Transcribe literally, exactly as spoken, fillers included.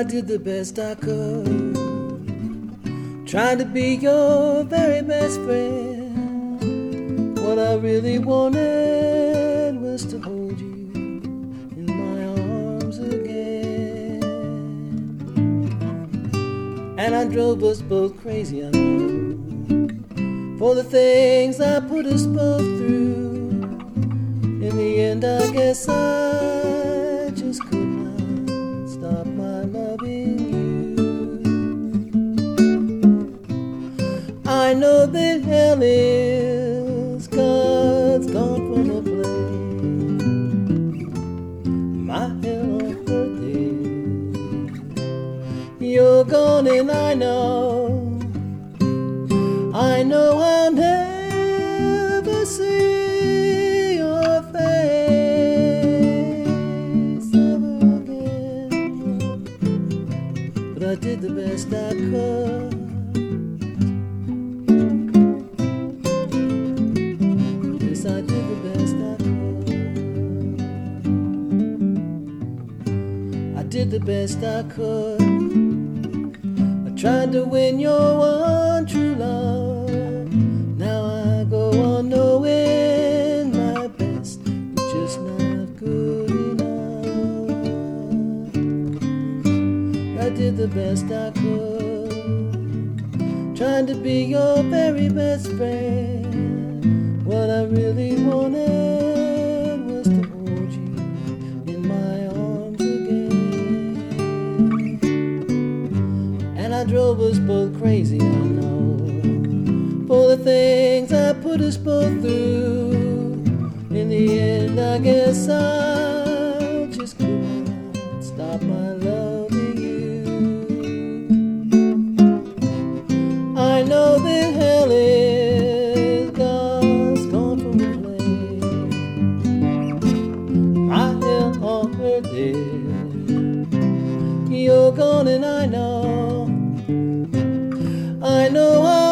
I did the best I could, trying to be your very best friend. What I really wanted was to hold you in my arms again. And I drove us both crazy, I know, for the things I put us both through. In the end, I guess I just could not stop my loving you. I know that hell is God's gone from a play. My hell on earth is you're gone, and I know, I know I'll never see your face ever again. But I did the best I could. Yes, I did the best I could. I did the best I could. I tried to win your one true love. Now I go on knowing my best is just not good enough. I did the best I could, trying to be your very best friend. What I really wanted was to hold you in my arms again. And I drove us both crazy, I know, for the things I put us both through. In the end, I guess I just could not stop my loving you. I know that hell is God's gone from the flame. My hell on earth is you're gone, and I know, I know I